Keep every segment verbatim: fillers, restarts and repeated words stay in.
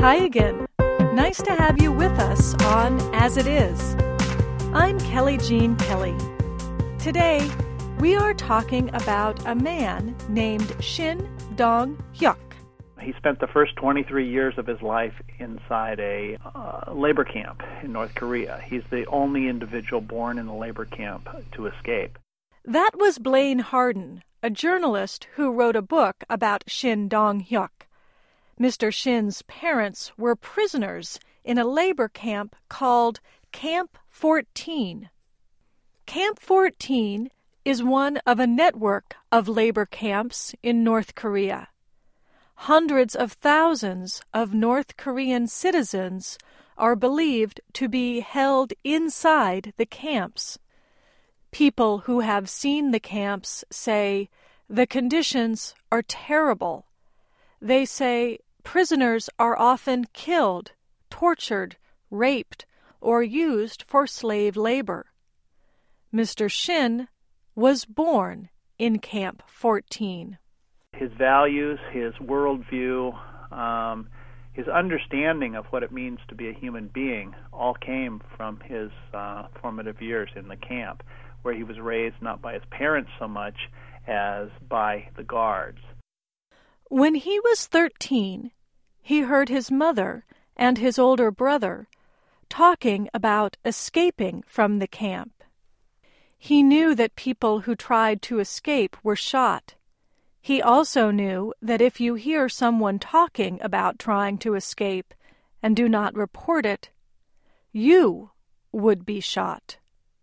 Hi again. Nice to have you with us on As It Is. I'm Kelly Jean Kelly. Today, we are talking about a man named Shin Dong-hyuk. He spent the first twenty-three years of his life inside a uh, labor camp in North Korea. He's the only individual born in a labor camp to escape. That was Blaine Harden, a journalist who wrote a book about Shin Dong-hyuk. Mister Shin's parents were prisoners in a labor camp called Camp fourteen. Camp fourteen is one of a network of labor camps in North Korea. Hundreds of thousands of North Korean citizens are believed to be held inside the camps. People who have seen the camps say the conditions are terrible. They say prisoners are often killed, tortured, raped, or used for slave labor. Mister Shin was born in Camp fourteen. His values, his worldview, um, his understanding of what it means to be a human being all came from his uh, formative years in the camp, where he was raised not by his parents so much as by the guards. When he was thirteen, he heard his mother and his older brother talking about escaping from the camp. He knew that people who tried to escape were shot. He also knew that if you hear someone talking about trying to escape and do not report it, you would be shot.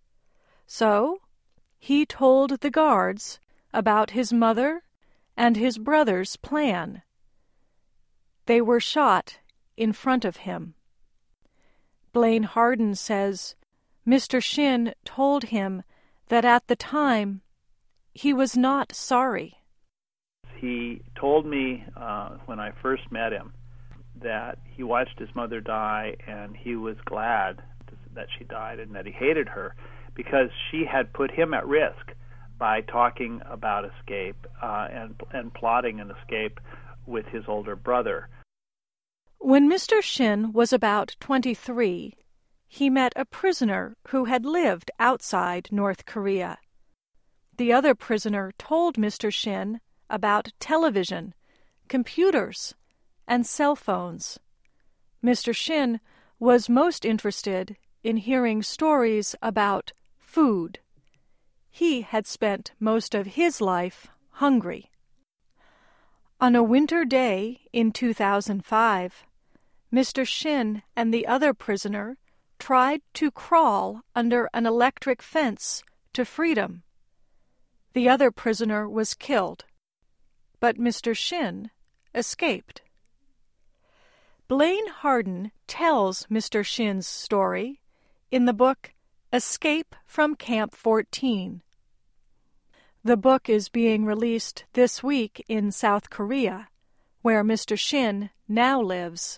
So, he told the guards about his mother and his brother's plan. They were shot in front of him. Blaine Harden says Mister Shin told him that at the time he was not sorry. He told me uh, when I first met him that he watched his mother die and he was glad that she died and that he hated her because she had put him at risk by talking about escape uh, and, and plotting an escape with his older brother. When Mister Shin was about twenty-three, he met a prisoner who had lived outside North Korea. The other prisoner told Mister Shin about television, computers, and cell phones. Mister Shin was most interested in hearing stories about food. He had spent most of his life hungry. On a winter day in two thousand five, Mister Shin and the other prisoner tried to crawl under an electric fence to freedom. The other prisoner was killed, but Mister Shin escaped. Blaine Harden tells Mister Shin's story in the book Escape from Camp fourteen. The book is being released this week in South Korea, where Mister Shin now lives.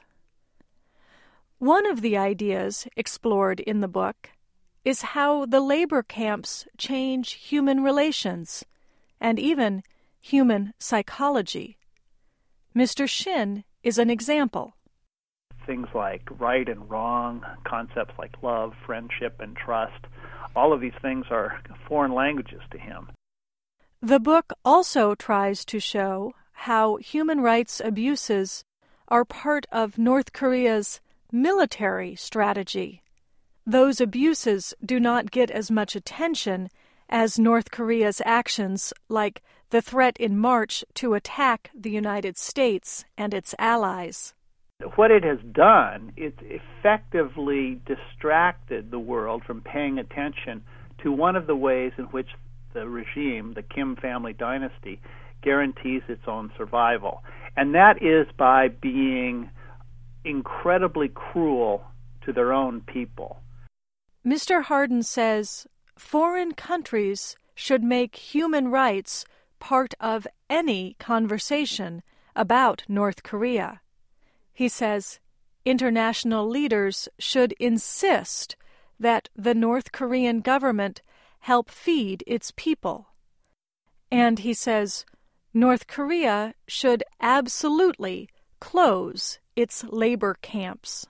One of the ideas explored in the book is how the labor camps change human relations and even human psychology. Mister Shin is an example. Things like right and wrong, concepts like love, friendship, and trust, all of these things are foreign languages to him. The book also tries to show how human rights abuses are part of North Korea's military strategy. Those abuses do not get as much attention as North Korea's actions, like the threat in March to attack the United States and its allies. What it has done, it's effectively distracted the world from paying attention to one of the ways in which the regime, the Kim family dynasty, guarantees its own survival. And that is by being incredibly cruel to their own people. Mister Harden says foreign countries should make human rights part of any conversation about North Korea. He says international leaders should insist that the North Korean government help feed its people. And he says North Korea should absolutely close its labor camps.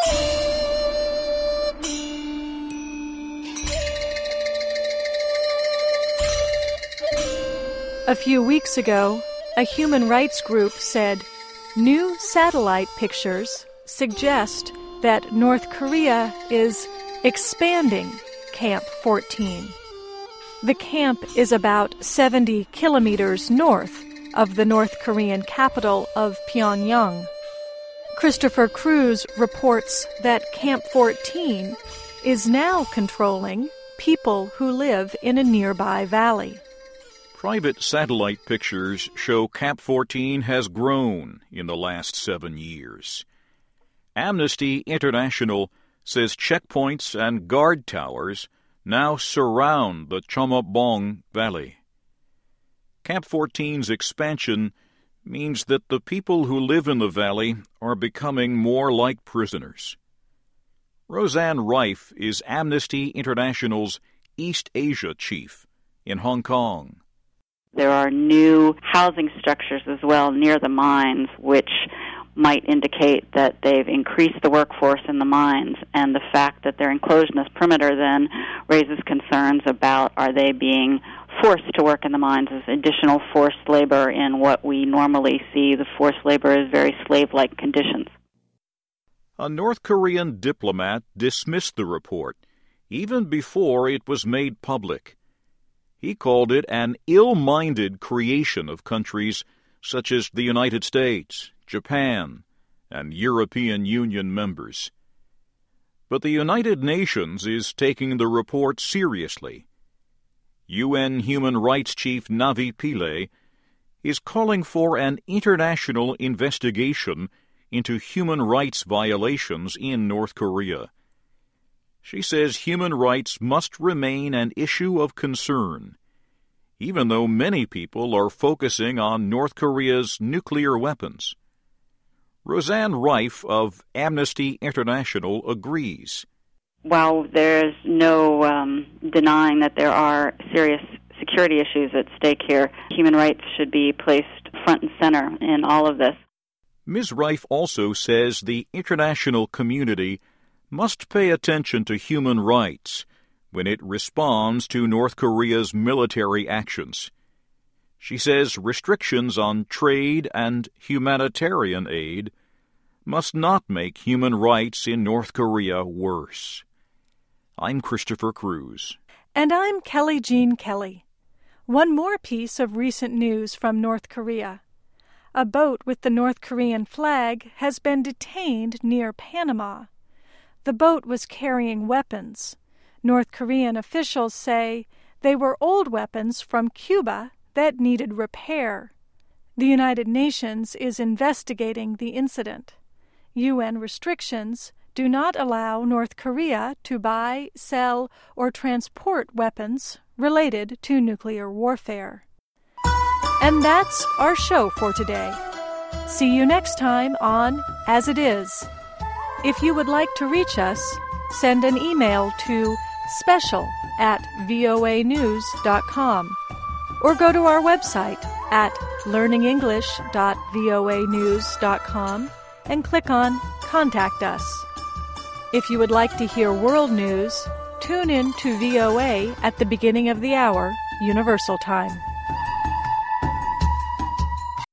A few weeks ago, a human rights group said new satellite pictures suggest that North Korea is expanding Camp fourteen. The camp is about seventy kilometers north of the North Korean capital of Pyongyang. Christopher Cruz reports that Camp fourteen is now controlling people who live in a nearby valley. Private satellite pictures show Camp fourteen has grown in the last seven years. Amnesty International says checkpoints and guard towers now surround the Chomobong Valley. Camp fourteen's expansion means that the people who live in the valley are becoming more like prisoners. Roseanne Rife is Amnesty International's East Asia chief in Hong Kong. There are new housing structures as well near the mines, which might indicate that they've increased the workforce in the mines, and the fact that they're enclosed in this perimeter then raises concerns about are they being forced to work in the mines as additional forced labor in what we normally see the forced labor as very slave-like conditions. A North Korean diplomat dismissed the report even before it was made public. He called it an ill-minded creation of countries such as the United States, Japan, and European Union members. But the United Nations is taking the report seriously. U N Human Rights Chief Navi Pillay is calling for an international investigation into human rights violations in North Korea. She says human rights must remain an issue of concern, even though many people are focusing on North Korea's nuclear weapons. Roseanne Rife of Amnesty International agrees. While there's no um, denying that there are serious security issues at stake here, human rights should be placed front and center in all of this. Miz Rife also says the international community must pay attention to human rights when it responds to North Korea's military actions. She says restrictions on trade and humanitarian aid must not make human rights in North Korea worse. I'm Christopher Cruz. And I'm Kelly Jean Kelly. One more piece of recent news from North Korea. A boat with the North Korean flag has been detained near Panama. The boat was carrying weapons. North Korean officials say they were old weapons from Cuba that needed repair. The United Nations is investigating the incident. U N restrictions do not allow North Korea to buy, sell, or transport weapons related to nuclear warfare. And that's our show for today. See you next time on As It Is. If you would like to reach us, send an email to special at voa news dot com or go to our website at learning english dot voa news dot com and click on Contact Us. If you would like to hear world news, tune in to V O A at the beginning of the hour, Universal Time.